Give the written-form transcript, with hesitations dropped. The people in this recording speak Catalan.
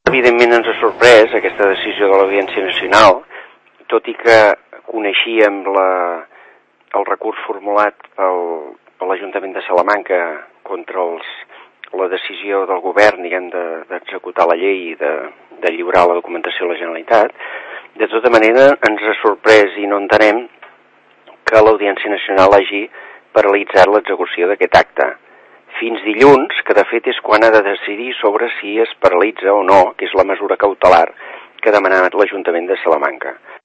Evidentment ens ha sorprès aquesta decisió de l'Audiència Nacional, tot i que coneixíem el recurs formulat per l'Ajuntament de Salamanca contra la decisió del govern, diguem, d'executar la llei i de lliurar la documentació a la Generalitat. De tota manera, ens ha sorprès i no entenem que l'Audiència Nacional hagi paralitzat l'execució d'aquest acte. Fins dilluns, que de fet és quan ha de decidir sobre si es paralitza o no, que és la mesura cautelar que ha demanat l'Ajuntament de Salamanca.